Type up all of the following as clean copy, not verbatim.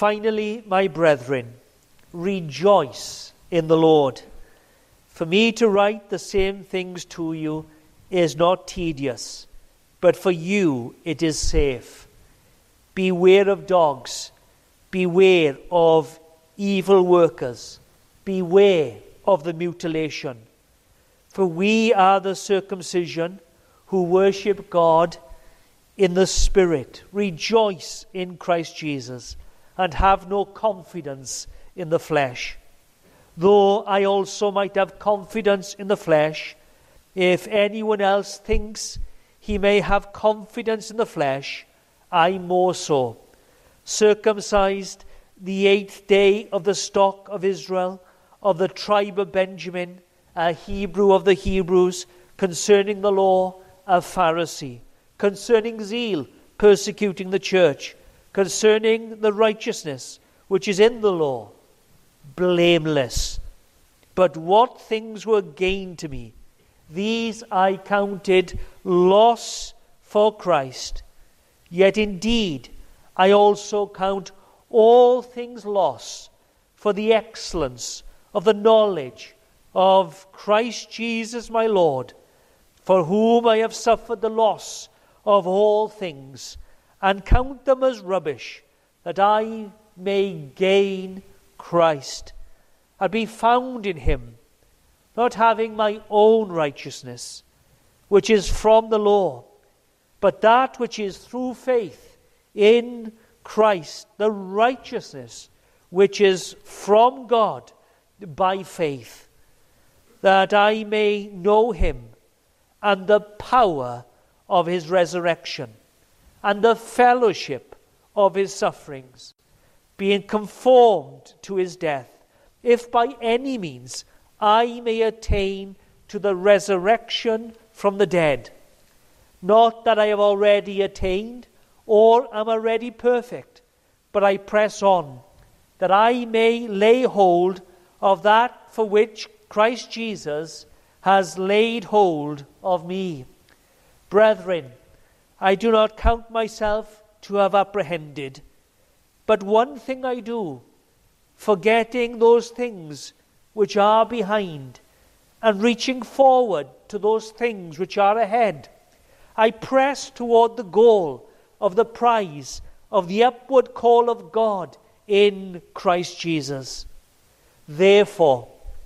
Finally, my brethren, rejoice in the Lord. For me to write the same things to you is not tedious, but for you it is safe. Beware of dogs, beware of evil workers, beware of the mutilation. For we are the circumcision who worship God in the Spirit, rejoice in Christ Jesus, and have no confidence in the flesh. Though I also might have confidence in the flesh, if anyone else thinks he may have confidence in the flesh, I more so. Circumcised the 8th day of the stock of Israel, of the tribe of Benjamin, a Hebrew of the Hebrews, concerning the law, a Pharisee, concerning zeal, persecuting the church, concerning the righteousness which is in the law, blameless. But what things were gain to me, these I counted loss for Christ. Yet indeed I also count all things loss for the excellence of the knowledge of Christ Jesus my Lord, for whom I have suffered the loss of all things, and count them as rubbish, that I may gain Christ, and be found in him, not having my own righteousness, which is from the law, but that which is through faith in Christ, the righteousness which is from God by faith, that I may know him and the power of his resurrection, and the fellowship of his sufferings, being conformed to his death, if by any means I may attain to the resurrection from the dead. Not that I have already attained, or am already perfect, but I press on, that I may lay hold of that for which Christ Jesus has laid hold of me. Brethren, I do not count myself to have apprehended, but one thing I do, forgetting those things which are behind, and reaching forward to those things which are ahead, I press toward the goal of the prize of the upward call of God in Christ Jesus. Therefore,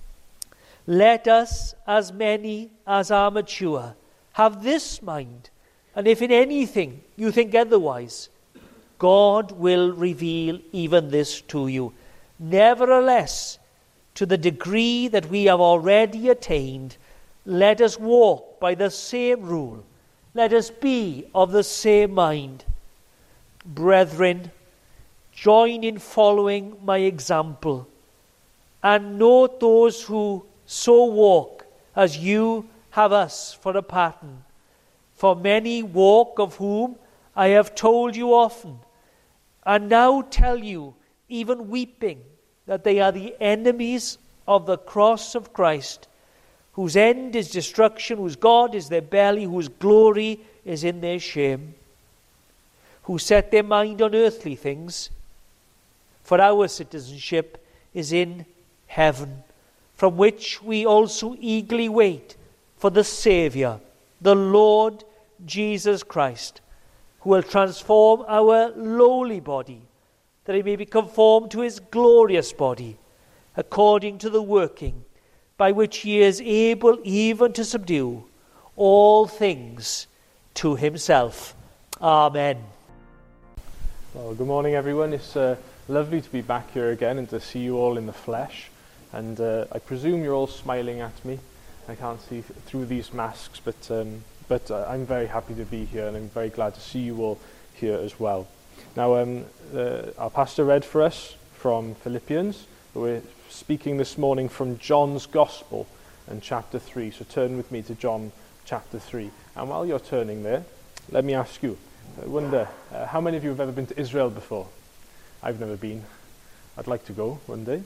let us, as many as are mature, have this mind, and if in anything you think otherwise, God will reveal even this to you. Nevertheless, to the degree that we have already attained, let us walk by the same rule. Let us be of the same mind. Brethren, join in following my example, and note those who so walk as you have us for a pattern. For many walk, of whom I have told you often, and now tell you, even weeping, that they are the enemies of the cross of Christ, whose end is destruction, whose God is their belly, whose glory is in their shame, who set their mind on earthly things. For our citizenship is in heaven, from which we also eagerly wait for the Saviour, the Lord Jesus Christ, who will transform our lowly body, that it may be conformed to his glorious body, according to the working by which he is able even to subdue all things to himself. Amen. Well, good morning, everyone. It's lovely to be back here again and to see you all in the flesh. And I presume you're all smiling at me. I can't see through these masks, but I'm very happy to be here, and I'm very glad to see you all here as well. Now, our pastor read for us from Philippians. We're speaking this morning from John's Gospel and chapter 3. So turn with me to John chapter 3. And while you're turning there, let me ask you, I wonder, how many of you have ever been to Israel before? I've never been. I'd like to go one day.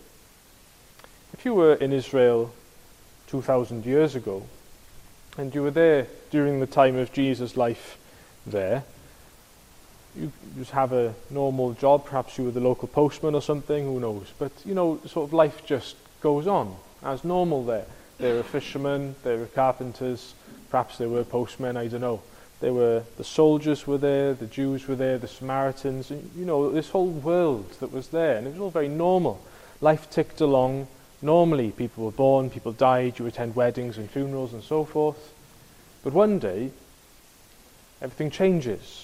If you were in Israel 2,000 years ago, and you were there during the time of Jesus' life there, you just have a normal job. Perhaps you were the local postman or something, who knows. But, sort of life just goes on as normal there. There were fishermen, there were carpenters, perhaps there were postmen, I don't know. The soldiers were there, the Jews were there, the Samaritans, and, this whole world that was there. And it was all very normal. Life ticked along normally. People were born, people died, you attend weddings and funerals and so forth. But one day, everything changes.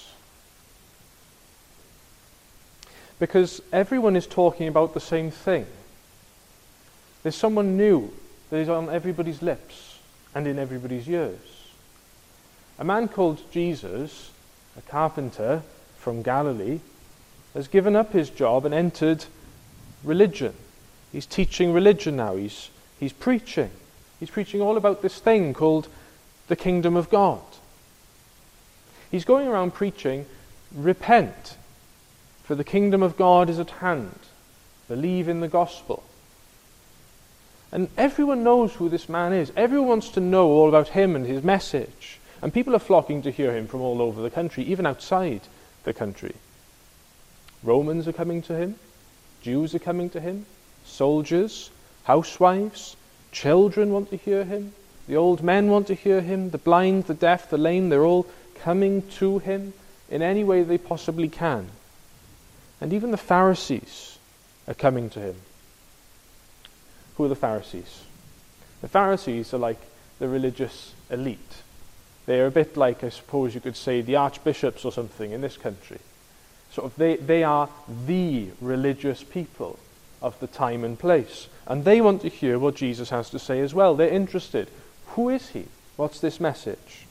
Because everyone is talking about the same thing. There's someone new that is on everybody's lips and in everybody's ears. A man called Jesus, a carpenter from Galilee, has given up his job and entered religion. He's teaching religion now. He's preaching. He's preaching all about this thing called the kingdom of God. He's going around preaching, repent, for the kingdom of God is at hand. Believe in the gospel. And everyone knows who this man is. Everyone wants to know all about him and his message. And people are flocking to hear him from all over the country, even outside the country. Romans are coming to him. Jews are coming to him. Soldiers, housewives, children want to hear him. The old men want to hear him. The blind, the deaf, the lame, they're all coming to him in any way they possibly can. And even the Pharisees are coming to him. Who are the Pharisees? The Pharisees are like the religious elite. They are a bit like, I suppose you could say, the archbishops or something in this country. Sort of they are the religious people of the time and place. And they want to hear what Jesus has to say as well. They're interested. Who is he? What's this message?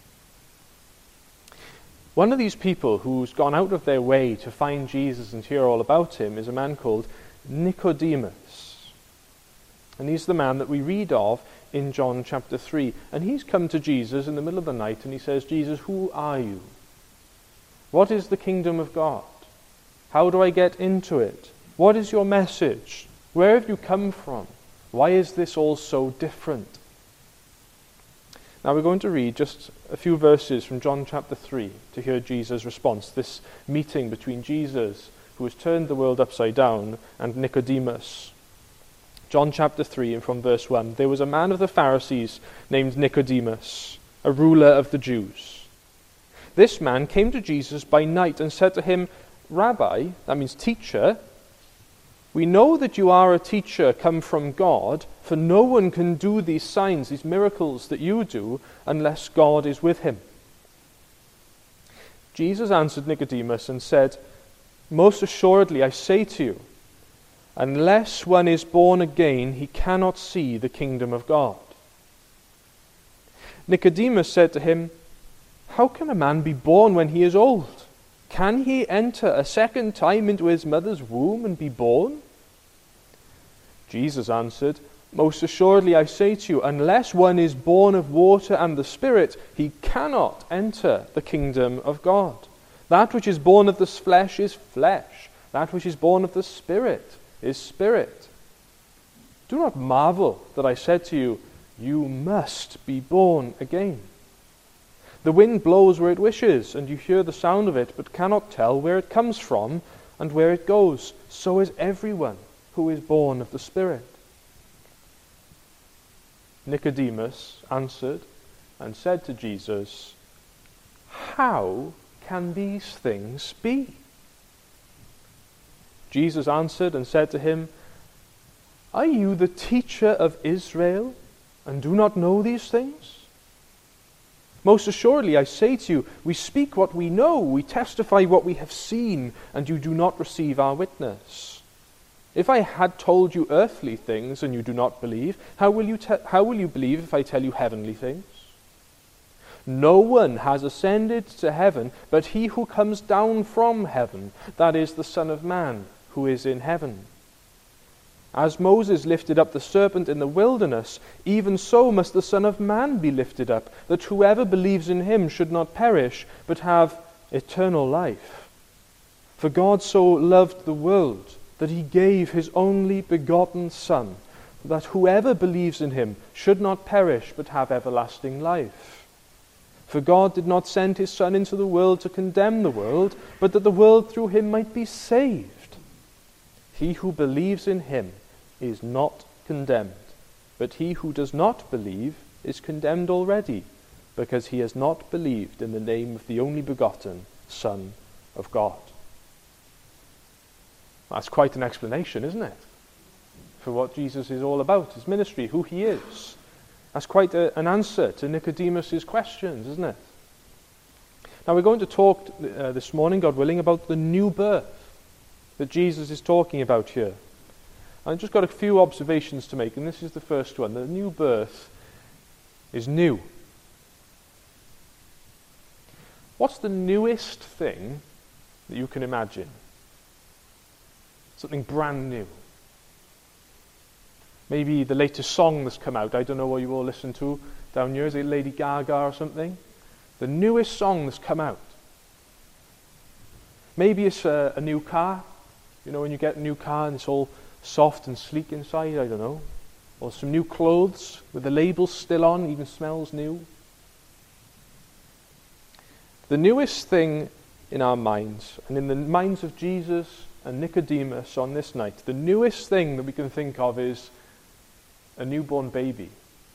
One of these people who's gone out of their way to find Jesus and hear all about him is a man called Nicodemus. And he's the man that we read of in John chapter 3. And he's come to Jesus in the middle of the night and he says, Jesus, who are you? What is the kingdom of God? How do I get into it? What is your message? Where have you come from? Why is this all so different? Now we're going to read just a few verses from John chapter 3 to hear Jesus' response. This meeting between Jesus, who has turned the world upside down, and Nicodemus. John chapter 3 and from verse 1. There was a man of the Pharisees named Nicodemus, a ruler of the Jews. This man came to Jesus by night and said to him, Rabbi, that means teacher, we know that you are a teacher come from God, for no one can do these signs, these miracles that you do, unless God is with him. Jesus answered Nicodemus and said, Most assuredly I say to you, unless one is born again, he cannot see the kingdom of God. Nicodemus said to him, How can a man be born when he is old? Can he enter a second time into his mother's womb and be born? Jesus answered, Most assuredly I say to you, unless one is born of water and the Spirit, he cannot enter the kingdom of God. That which is born of the flesh is flesh. That which is born of the Spirit is spirit. Do not marvel that I said to you, you must be born again. The wind blows where it wishes, and you hear the sound of it, but cannot tell where it comes from and where it goes. So is everyone who is born of the Spirit. Nicodemus answered and said to Jesus, How can these things be? Jesus answered and said to him, Are you the teacher of Israel and do not know these things? Most assuredly, I say to you, we speak what we know, we testify what we have seen, and you do not receive our witness. If I had told you earthly things and you do not believe, how will you believe if I tell you heavenly things? No one has ascended to heaven but he who comes down from heaven, that is the Son of Man, who is in heaven. As Moses lifted up the serpent in the wilderness, even so must the Son of Man be lifted up, that whoever believes in him should not perish, but have eternal life. For God so loved the world, that he gave his only begotten Son, that whoever believes in him should not perish, but have everlasting life. For God did not send his Son into the world to condemn the world, but that the world through him might be saved. He who believes in him is not condemned, but he who does not believe is condemned already, because he has not believed in the name of the only begotten Son of God. That's quite an explanation, isn't it? For what Jesus is all about, his ministry, who he is. That's quite an answer to Nicodemus' questions, isn't it? Now we're going to talk this morning, God willing, about the new birth that Jesus is talking about here. I've just got a few observations to make, and this is the first one. The new birth is new. What's the newest thing that you can imagine? Something brand new. Maybe the latest song that's come out. I don't know what you all listen to down here. Is it Lady Gaga or something? The newest song that's come out. Maybe it's a new car. You know, when you get a new car and it's all soft and sleek inside, I don't know. Or some new clothes with the labels still on, even smells new. The newest thing in our minds, and in the minds of Jesus and Nicodemus on this night, the newest thing that we can think of is a newborn baby.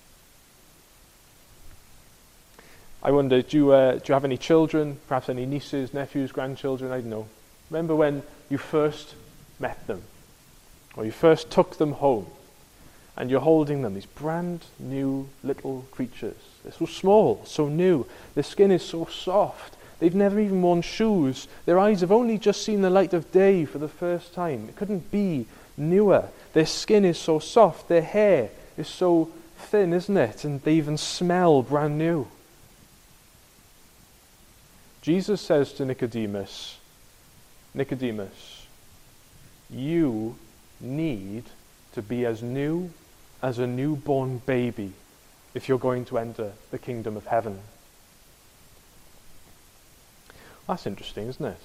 I wonder, do you have any children, perhaps any nieces, nephews, grandchildren? I don't know. Remember when you first met them, or you first took them home, and you're holding them, these brand new little creatures. They're so small, so new. Their skin is so soft. They've never even worn shoes. Their eyes have only just seen the light of day for the first time. It couldn't be newer. Their skin is so soft. Their hair is so thin, isn't it? And they even smell brand new. Jesus says to Nicodemus, Nicodemus, you need to be as new as a newborn baby if you're going to enter the kingdom of heaven. That's interesting, isn't it?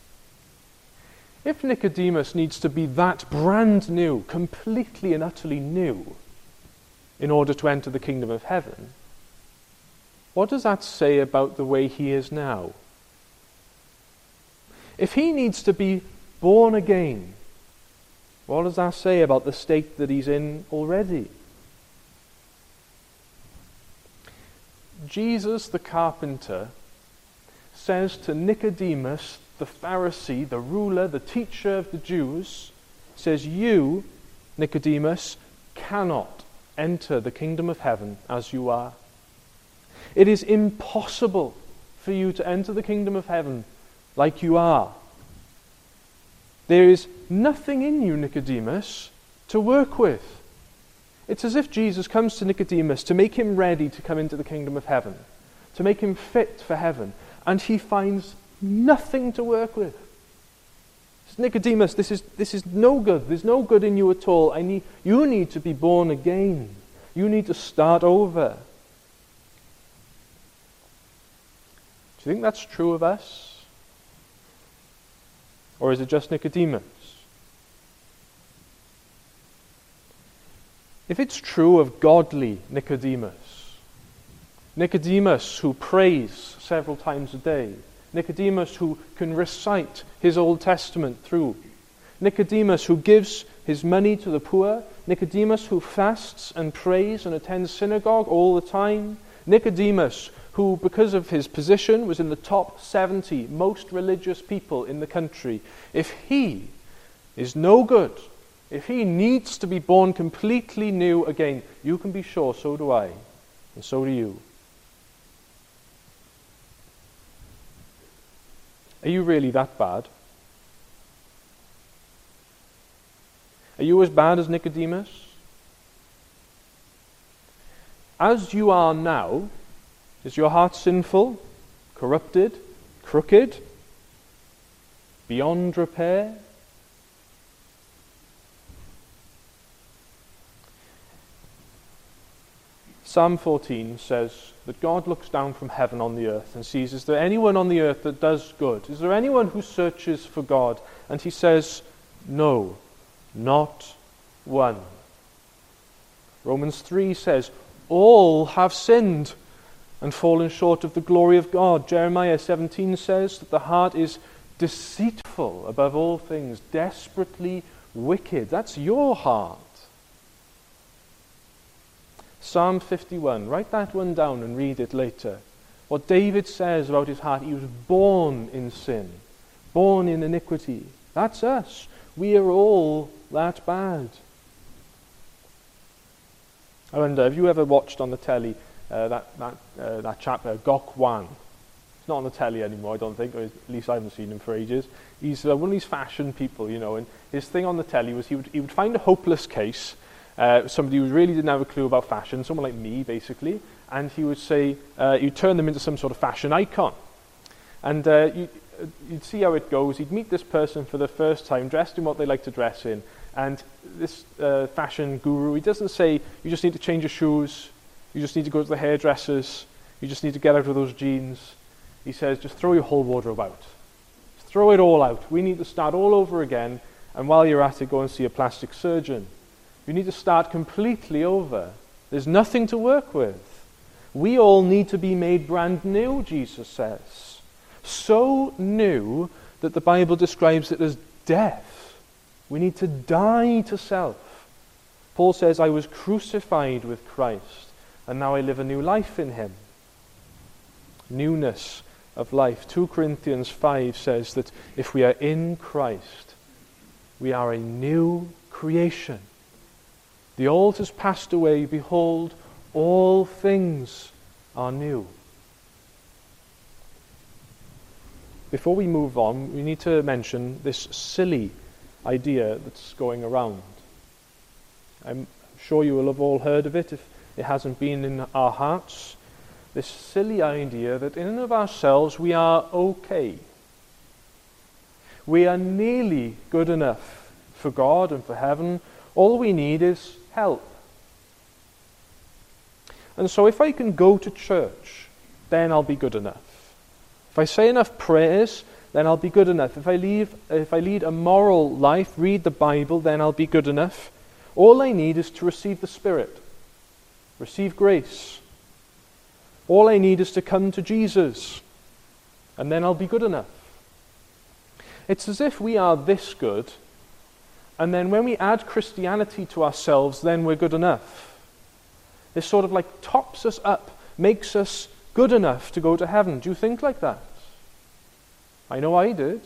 If Nicodemus needs to be that brand new, completely and utterly new, in order to enter the kingdom of heaven, what does that say about the way he is now? If he needs to be born again, what does that say about the state that he's in already? Jesus the carpenter says to Nicodemus, the Pharisee, the ruler, the teacher of the Jews, says, you, Nicodemus, cannot enter the kingdom of heaven as you are. It is impossible for you to enter the kingdom of heaven like you are. There is nothing in you, Nicodemus, to work with. It's as if Jesus comes to Nicodemus to make him ready to come into the kingdom of heaven, to make him fit for heaven, and he finds nothing to work with. Nicodemus, this is no good. There's no good in you at all. You need to be born again. You need to start over. Do you think that's true of us? Or is it just Nicodemus? If it's true of godly Nicodemus, Nicodemus who prays several times a day, Nicodemus who can recite his Old Testament through, Nicodemus who gives his money to the poor, Nicodemus who fasts and prays and attends synagogue all the time, Nicodemus who, because of his position, was in the top 70 most religious people in the country, if he is no good, if he needs to be born completely new again, you can be sure so do I, and so do you. Are you really that bad? Are you as bad as Nicodemus? As you are now, is your heart sinful, corrupted, crooked, beyond repair? Psalm 14 says that God looks down from heaven on the earth and sees, is there anyone on the earth that does good? Is there anyone who searches for God? And he says, no, not one. Romans 3 says, all have sinned and fallen short of the glory of God. Jeremiah 17 says that the heart is deceitful above all things, desperately wicked. That's your heart. Psalm 51, write that one down and read it later. What David says about his heart, he was born in sin, born in iniquity. That's us. We are all that bad. I wonder, have you ever watched on the telly that chap, Gok Wan? He's not on the telly anymore, I don't think, or at least I haven't seen him for ages. He's one of these fashion people, and his thing on the telly was he would find a hopeless case, somebody who really didn't have a clue about fashion, someone like me, basically, and he would say, you'd turn them into some sort of fashion icon. And you'd see how it goes. He'd meet this person for the first time, dressed in what they like to dress in, and this fashion guru, he doesn't say, you just need to change your shoes, you just need to go to the hairdressers, you just need to get out of those jeans. He says, just throw your whole wardrobe out. Just throw it all out. We need to start all over again, and while you're at it, go and see a plastic surgeon. You need to start completely over. There's nothing to work with. We all need to be made brand new, Jesus says. So new that the Bible describes it as death. We need to die to self. Paul says, I was crucified with Christ, and now I live a new life in him. Newness of life. 2 Corinthians 5 says that if we are in Christ, we are a new creation. The old has passed away. Behold, all things are new. Before we move on, we need to mention this silly idea that's going around. I'm sure you will have all heard of it if it hasn't been in our hearts. This silly idea that in and of ourselves we are okay. We are nearly good enough for God and for heaven. All we need is help. And so if I can go to church, then I'll be good enough. If I say enough prayers, then I'll be good enough. If I lead a moral life, read the Bible, then I'll be good enough. All I need is to receive the Spirit, receive grace. All I need is to come to Jesus, and then I'll be good enough. It's as if we are this good, and then when we add Christianity to ourselves, then we're good enough. This sort of like tops us up, makes us good enough to go to heaven. Do you think like that? I know I did.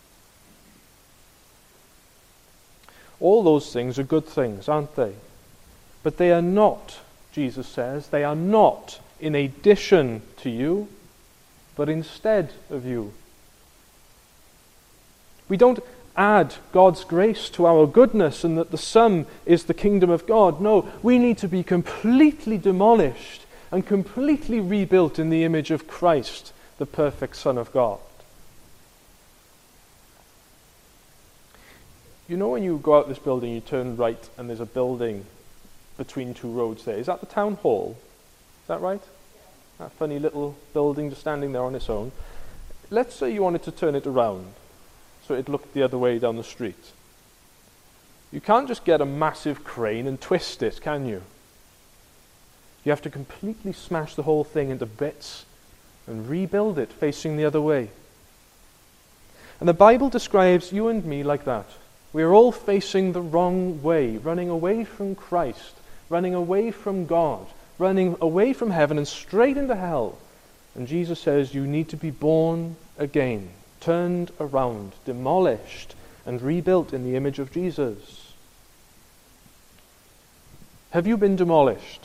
All those things are good things, aren't they? But they are not, Jesus says, they are not in addition to you, but instead of you. We don't add God's grace to our goodness and that the sum is the kingdom of God. No, we need to be completely demolished and completely rebuilt in the image of Christ, the perfect Son of God. You know when you go out this building, you turn right and there's a building between two roads there. Is that the town hall? Is that right? That funny little building just standing there on its own. Let's say you wanted to turn it around so it looked the other way down the street. You can't just get a massive crane and twist it, can you? You have to completely smash the whole thing into bits and rebuild it facing the other way. And the Bible describes you and me like that. We are all facing the wrong way, running away from Christ, running away from God, running away from heaven and straight into hell. And Jesus says you need to be born again, turned around, demolished, and rebuilt in the image of Jesus. Have you been demolished?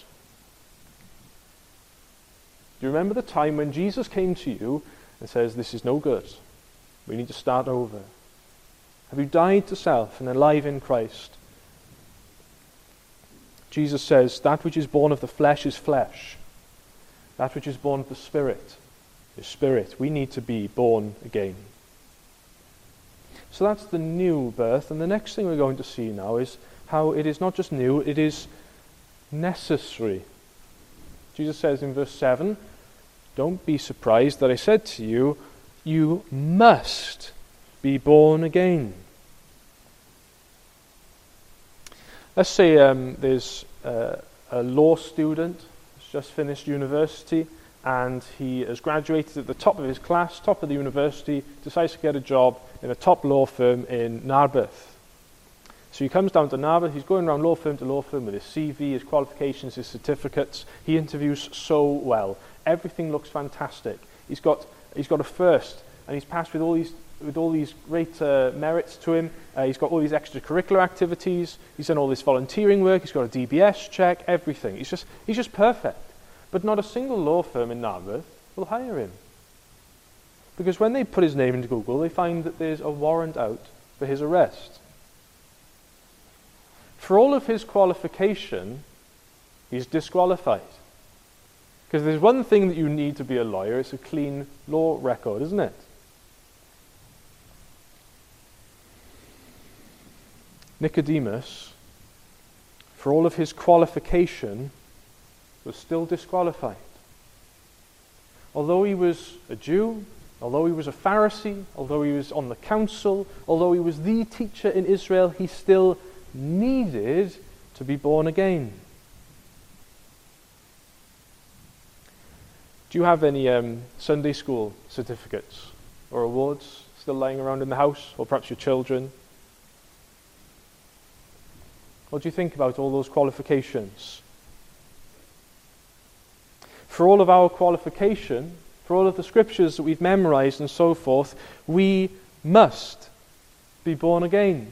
Do you remember the time when Jesus came to you and says, this is no good, we need to start over? Have you died to self and alive in Christ? Jesus says, that which is born of the flesh is flesh. That which is born of the Spirit is spirit. We need to be born again. So that's the new birth. And the next thing we're going to see now is how it is not just new, it is necessary. Jesus says in verse 7, don't be surprised that I said to you, you must be born again. Let's say there's a law student who's just finished university and he has graduated at the top of his class, top of the university, decides to get a job in a top law firm in Narberth. So he comes down to Narberth, he's going around law firm to law firm with his CV, his qualifications, his certificates. He interviews so well. Everything looks fantastic. He's got a first, and he's passed with all these great merits to him. He's got all these extracurricular activities. He's done all this volunteering work. He's got a DBS check, everything. He's just perfect. But not a single law firm in Narberth will hire him. Because when they put his name into Google, they find that there's a warrant out for his arrest. For all of his qualification, he's disqualified. Because there's one thing that you need to be a lawyer, it's a clean law record, isn't it? Nicodemus, for all of his qualification, was still disqualified. Although he was a Jew, although he was a Pharisee, although he was on the council, although he was the teacher in Israel, he still needed to be born again. Do you have any Sunday school certificates or awards still lying around in the house, or perhaps your children? What do you think about all those qualifications? For all of our qualification, for all of the scriptures that we've memorized and so forth, we must be born again.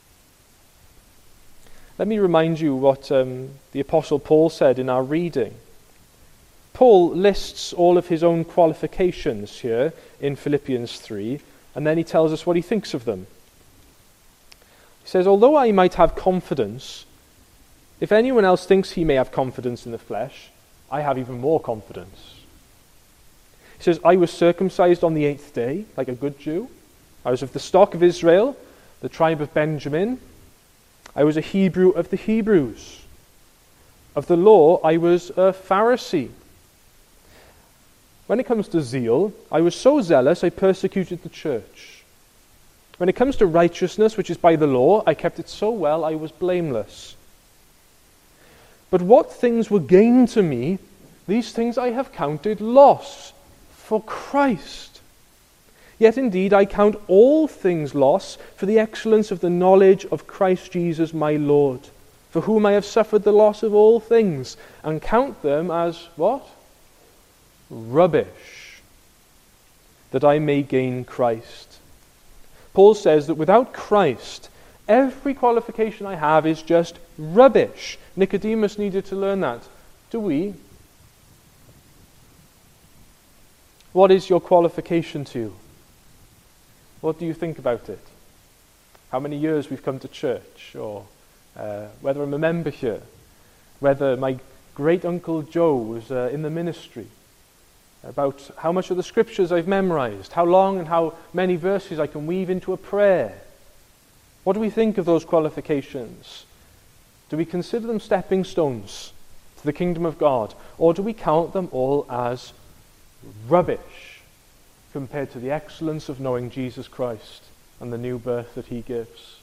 Let me remind you what the Apostle Paul said in our reading. Paul lists all of his own qualifications here in Philippians 3, and then he tells us what he thinks of them. He says, although I might have confidence, if anyone else thinks he may have confidence in the flesh, I have even more confidence. He says, I was circumcised on the 8th day, like a good Jew. I was of the stock of Israel, the tribe of Benjamin. I was a Hebrew of the Hebrews. Of the law, I was a Pharisee. When it comes to zeal, I was so zealous I persecuted the church. When it comes to righteousness, which is by the law, I kept it so well I was blameless. But what things were gain to me, these things I have counted loss for Christ. Yet indeed I count all things loss for the excellence of the knowledge of Christ Jesus my Lord, for whom I have suffered the loss of all things, and count them as what? Rubbish, that I may gain Christ. Paul says that without Christ, every qualification I have is just rubbish. Nicodemus needed to learn that. Do we? What is your qualification to? What do you think about it? How many years we've come to church, or whether I'm a member here, whether my great-uncle Joe was in the ministry, about how much of the scriptures I've memorized, how long and how many verses I can weave into a prayer. What do we think of those qualifications? Do we consider them stepping stones to the kingdom of God, or do we count them all as rubbish compared to the excellence of knowing Jesus Christ and the new birth that he gives?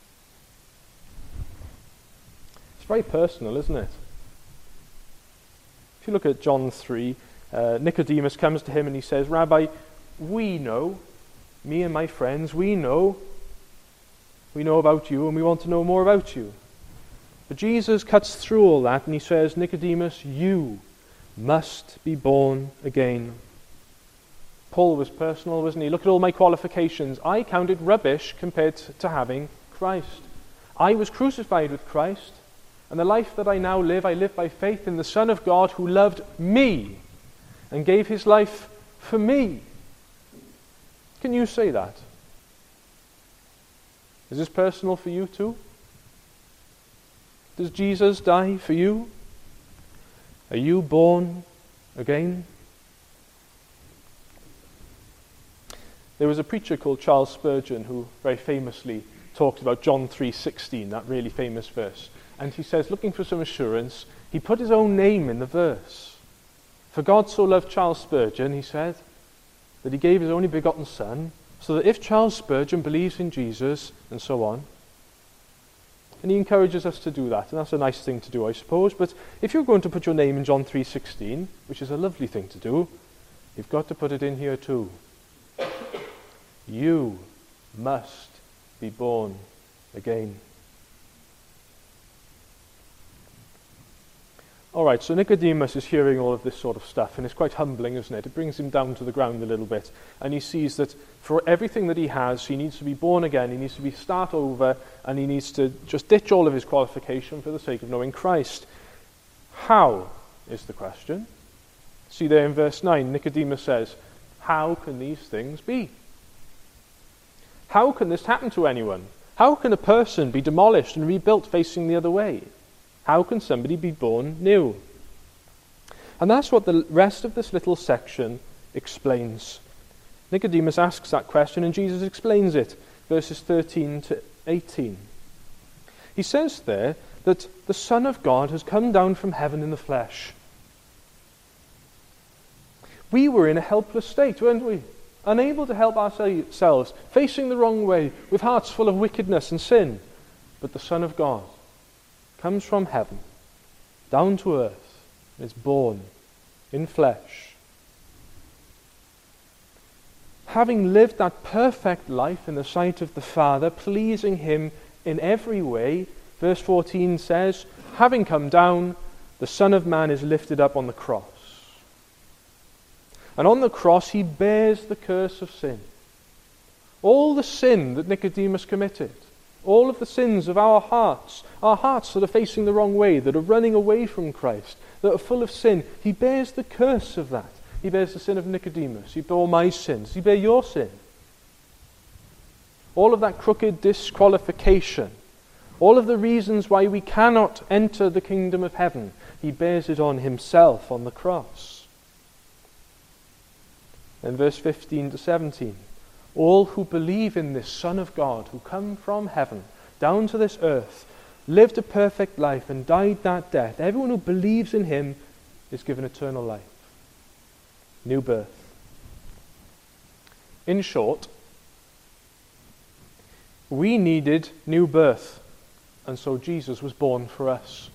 It's very personal, isn't it? If you look at John 3, Nicodemus comes to him and he says, Rabbi, we know, me and my friends, we know about you and we want to know more about you. But Jesus cuts through all that and he says, Nicodemus, you must be born again. Paul was personal, wasn't he? Look at all my qualifications. I counted rubbish compared to having Christ. I was crucified with Christ, and the life that I now live, I live by faith in the Son of God who loved me and gave his life for me. Can you say that? Is this personal for you too? Does Jesus die for you? Are you born again? There was a preacher called Charles Spurgeon who very famously talked about John 3:16, that really famous verse. And he says, looking for some assurance, he put his own name in the verse. For God so loved Charles Spurgeon, he said, that he gave his only begotten Son, so that if Charles Spurgeon believes in Jesus, and so on, And he encourages us to do that, and that's a nice thing to do, I suppose. But if you're going to put your name in John 3:16, which is a lovely thing to do, you've got to put it in here too. You must be born again. All right, so Nicodemus is hearing all of this sort of stuff, and it's quite humbling, isn't it? It brings him down to the ground a little bit, and he sees that for everything that he has, he needs to be born again, he needs to start over, and he needs to just ditch all of his qualification for the sake of knowing Christ. How is the question? See there in verse 9, Nicodemus says, how can these things be? How can this happen to anyone? How can a person be demolished and rebuilt facing the other way? How can somebody be born new? And that's what the rest of this little section explains. Nicodemus asks that question and Jesus explains it, verses 13 to 18. He says there that the Son of God has come down from heaven in the flesh. We were in a helpless state, weren't we? Unable to help ourselves, facing the wrong way, with hearts full of wickedness and sin. But the Son of God comes from heaven, down to earth, and is born in flesh. Having lived that perfect life in the sight of the Father, pleasing him in every way, verse 14 says, having come down, the Son of Man is lifted up on the cross. And on the cross he bears the curse of sin. All the sin that Nicodemus committed, all of the sins of our hearts that are facing the wrong way, that are running away from Christ, that are full of sin, he bears the curse of that. He bears the sin of Nicodemus. He bore my sins. He bear your sin. All of that crooked disqualification, all of the reasons why we cannot enter the kingdom of heaven, he bears it on himself on the cross. And verse 15 to 17. All who believe in this Son of God, who come from heaven, down to this earth, lived a perfect life and died that death, everyone who believes in him is given eternal life. New birth. In short, we needed new birth, and so Jesus was born for us.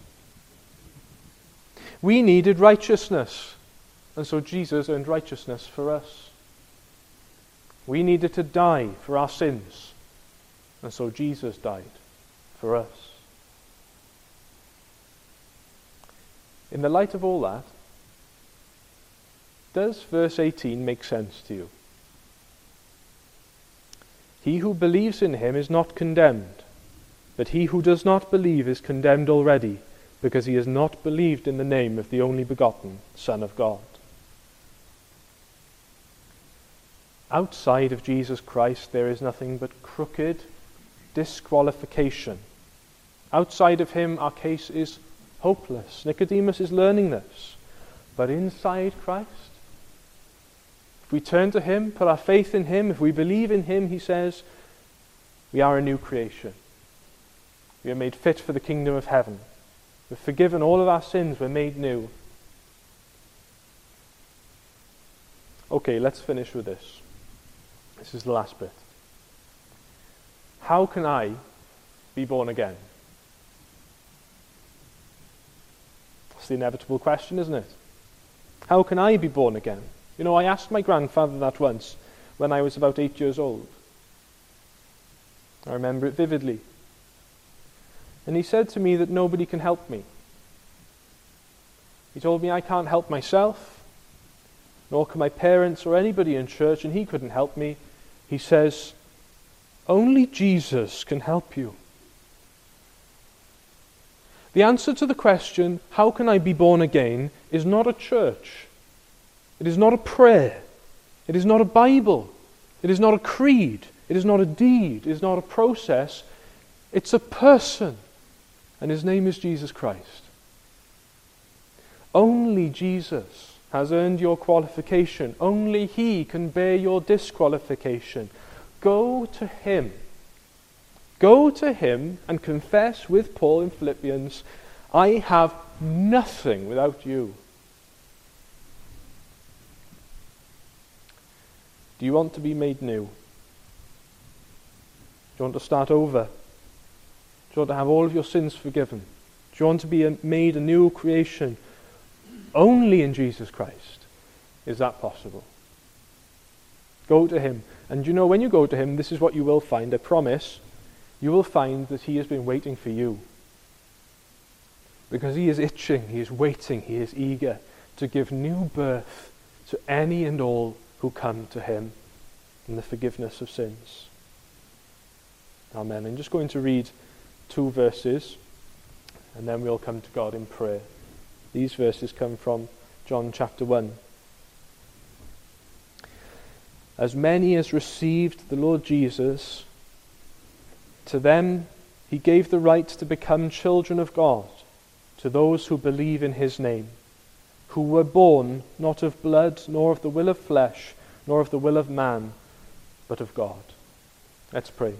We needed righteousness, and so Jesus earned righteousness for us. We needed to die for our sins, and so Jesus died for us. In the light of all that, does verse 18 make sense to you? He who believes in him is not condemned, but he who does not believe is condemned already, because he has not believed in the name of the only begotten Son of God. Outside of Jesus Christ, there is nothing but crooked disqualification. Outside of him, our case is hopeless. Nicodemus is learning this. But inside Christ, if we turn to him, put our faith in him, if we believe in him, he says, we are a new creation. We are made fit for the kingdom of heaven. We're forgiven all of our sins, we're made new. Okay, let's finish with this. This is the last bit. How can I be born again? That's the inevitable question, isn't it? How can I be born again? You know, I asked my grandfather that once when I was about 8 years old. I remember it vividly. And he said to me that nobody can help me. He told me I can't help myself, nor can my parents or anybody in church, and he couldn't help me. He says, only Jesus can help you. The answer to the question, how can I be born again, is not a church. It is not a prayer. It is not a Bible. It is not a creed. It is not a deed. It is not a process. It's a person. And his name is Jesus Christ. Only Jesus has earned your qualification. Only he can bear your disqualification. Go to him. Go to him and confess with Paul in Philippians, I have nothing without you. Do you want to be made new? Do you want to start over? Do you you want to have all of your sins forgiven? Do you want to be made a new creation only in Jesus Christ? Is that possible? Go to him. And you know, when you go to him, this is what you will find, I promise. You will find that he has been waiting for you. Because he is itching, he is waiting, he is eager to give new birth to any and all who come to him in the forgiveness of sins. Amen. I'm just going to read 2 verses, and then we'll come to God in prayer. These verses come from John chapter 1. As many as received the Lord Jesus, to them he gave the right to become children of God, to those who believe in his name, who were born not of blood, nor of the will of flesh, nor of the will of man, but of God. Let's pray.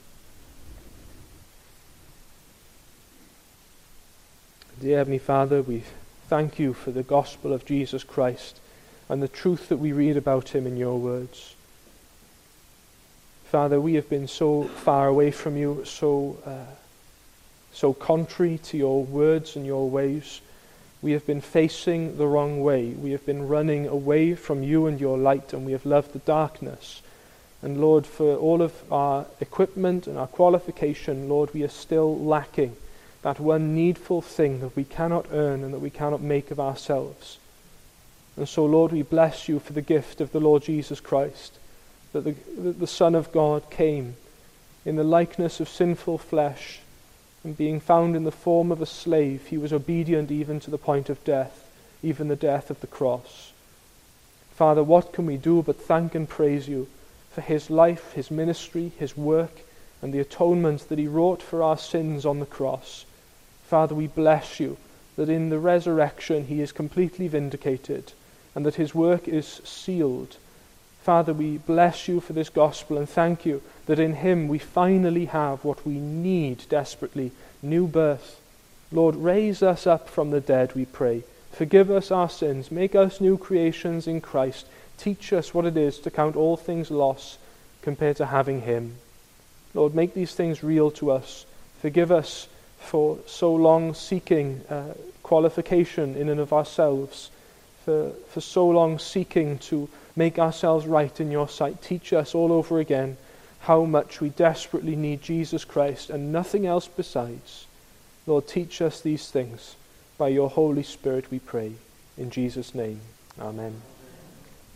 Dear Heavenly Father, we thank you for the gospel of Jesus Christ and the truth that we read about him in your words. Father, we have been so far away from you, so contrary to your words and your ways. We have been facing the wrong way. We have been running away from you and your light, and we have loved the darkness. And Lord, for all of our equipment and our qualification, Lord, we are still lacking that one needful thing that we cannot earn and that we cannot make of ourselves. And so, Lord, we bless you for the gift of the Lord Jesus Christ, that the Son of God came in the likeness of sinful flesh, and being found in the form of a slave, he was obedient even to the point of death, even the death of the cross. Father, what can we do but thank and praise you for his life, his ministry, his work, and the atonement that he wrought for our sins on the cross. Father, we bless you that in the resurrection he is completely vindicated, and that his work is sealed. Father, we bless you for this gospel and thank you that in him we finally have what we need desperately, new birth. Lord, raise us up from the dead, we pray. Forgive us our sins. Make us new creations in Christ. Teach us what it is to count all things loss compared to having him. Lord, make these things real to us. Forgive us for so long seeking qualification in and of ourselves, for so long seeking to make ourselves right in your sight. Teach us all over again how much we desperately need Jesus Christ and nothing else besides. Lord, teach us these things by your Holy Spirit, we pray. In Jesus' name, amen.